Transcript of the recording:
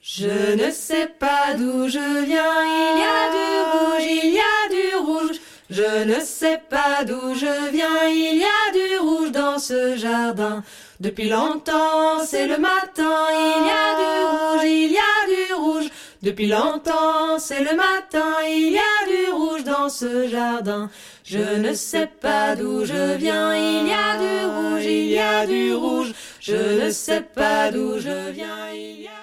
Je ne sais pas d'où je viens, il y a du rouge, il y a du rouge. Je ne sais pas d'où je viens, il y a du rouge dans ce jardin. Depuis longtemps, c'est le matin, il y a du rouge, il y a du rouge. Depuis longtemps, c'est le matin, il y a du rouge dans ce jardin. Je ne sais pas d'où je viens, il y a du rouge, il y a du rouge. Je ne sais pas d'où je viens, il y a